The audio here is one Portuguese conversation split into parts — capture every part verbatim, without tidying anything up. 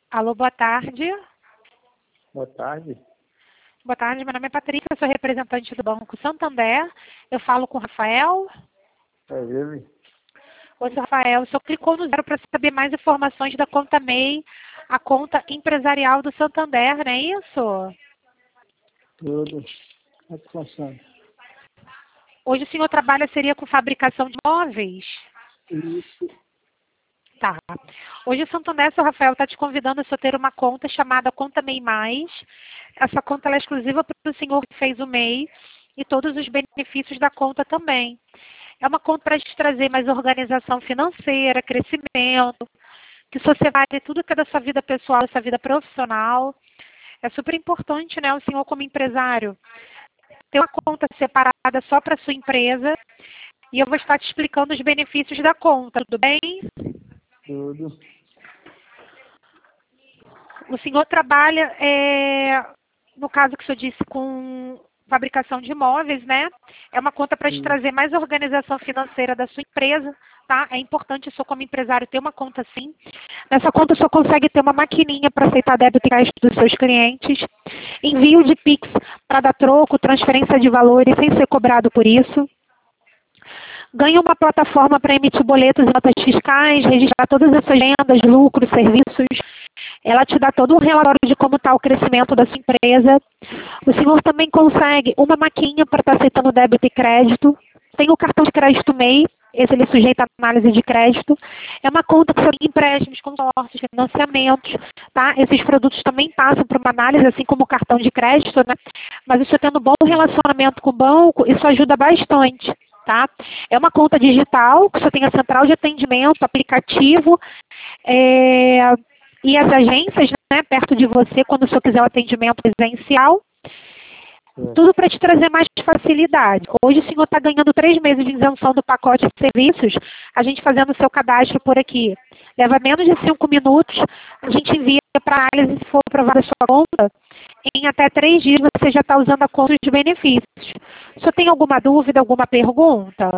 Alô, boa tarde. Boa tarde. Boa tarde, meu nome é Patrícia, eu sou representante do Banco Santander. Eu falo com o Rafael. É ele? Oi, seu Rafael, o senhor clicou no zero para saber mais informações da conta M E I, a conta empresarial do Santander, não é isso? Tudo. Como é que funciona? Hoje o senhor trabalha, seria com fabricação de móveis? Isso. Tá. Hoje o Santander, seu Rafael, está te convidando a só ter uma conta chamada Conta M E I Mais. Essa conta ela é exclusiva para o senhor que fez o M E I e todos os benefícios da conta também. É uma conta para te trazer mais organização financeira, crescimento, que só separe tudo que é da sua vida pessoal, da sua vida profissional. É super importante, né, o senhor como empresário ter uma conta separada só para a sua empresa e eu vou estar te explicando os benefícios da conta, tudo bem? Tudo. O senhor trabalha, é, no caso que o senhor disse, com fabricação de imóveis, né? É uma conta para te Sim. trazer mais organização financeira da sua empresa, tá? É importante o senhor como empresário ter uma conta assim. Nessa conta o senhor consegue ter uma maquininha para aceitar débito e crédito dos seus clientes, envio de Pix para dar troco, transferência de valores sem ser cobrado por isso. Ganha uma plataforma para emitir boletos e notas fiscais, registrar todas as suas vendas, lucros, serviços. Ela te dá todo um relatório de como está o crescimento da sua empresa. O senhor também consegue uma maquininha para estar aceitando débito e crédito. Tem o cartão de crédito M E I, esse ele é sujeito à análise de crédito. É uma conta que você tem empréstimos, consórcios, financiamentos, tá? Esses produtos também passam por uma análise, assim como o cartão de crédito, né? Mas você tendo um bom relacionamento com o banco, isso ajuda bastante. Tá? É uma conta digital, que só tem a central de atendimento, aplicativo, é, e as agências, né, perto de você, quando o senhor quiser o atendimento presencial. É. Tudo para te trazer mais facilidade. Hoje o senhor está ganhando três meses de isenção do pacote de serviços, a gente fazendo o seu cadastro por aqui. Leva menos de cinco minutos, a gente envia para análise, se for aprovada a sua conta, em até três dias você já está usando a conta dos benefícios. O senhor tem alguma dúvida, alguma pergunta?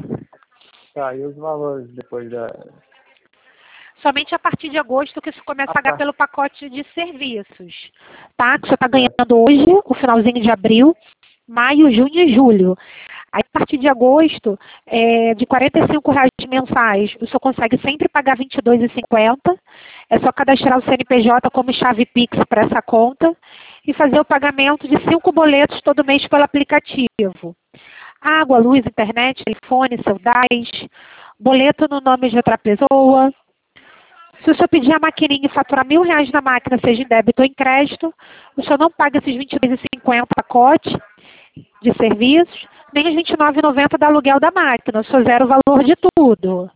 Tá, e os valores depois da... Somente a partir de agosto que isso começa a Ah, pagar tá. pelo pacote de serviços. Tá? Que o senhor está Certo. ganhando hoje, o finalzinho de abril, maio, junho e julho. Aí, a partir de agosto, é, de quarenta e cinco reais mensais, o senhor consegue sempre pagar vinte e dois reais e cinquenta centavos. É só cadastrar o C N P J como chave Pix para essa conta e fazer o pagamento de cinco boletos todo mês pelo aplicativo. Água, luz, internet, telefone, celular, boleto no nome de outra pessoa. Se o senhor pedir a maquininha e faturar mil reais na máquina, seja em débito ou em crédito, o senhor não paga esses vinte e dois reais e cinquenta centavos pacote de serviços, nem os vinte e nove reais e noventa centavos do aluguel da máquina. O senhor zera o valor de tudo.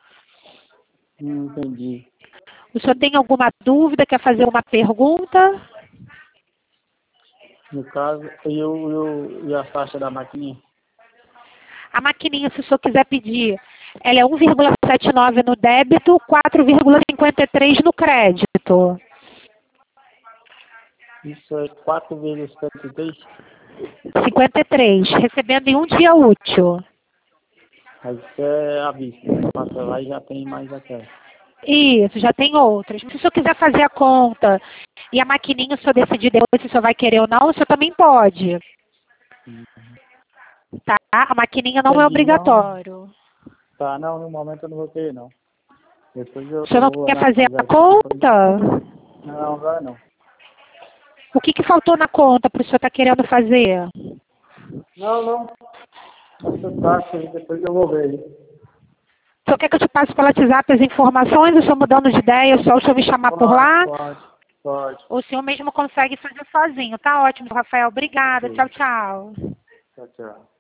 Hum, entendi. O senhor tem alguma dúvida? Quer fazer uma pergunta? No caso, e, o, e, o, e a taxa da maquininha? A maquininha, se o senhor quiser pedir, ela é um vírgula setenta e nove no débito, quatro vírgula cinquenta e três no crédito. Isso é quatro vezes setenta e três? cinquenta e três, recebendo em um dia útil. Aí isso é à vista, né? Passa lá e já tem mais até. Isso, já tem outras. Se o senhor quiser fazer a conta e a maquininha, o senhor decidir depois se o senhor vai querer ou não, o senhor também pode. Hum. Tá? A maquininha não é Entendi, não. obrigatório. Tá, não, no momento eu não vou querer, não. Depois eu, O senhor eu não vou quer fazer analisar a aqui depois. conta? Não, agora não. O que, que faltou na conta para o senhor estar querendo fazer? Não, não. Essa taxa aí, depois eu vou ver. O senhor quer que eu te passe pelo WhatsApp as informações? O senhor mudando de ideia, só o senhor me chamar por Pode, lá? pode, pode. Ou o senhor mesmo consegue fazer sozinho? Tá ótimo, Rafael. Obrigada. Ok. Tchau, tchau. Tchau, tchau.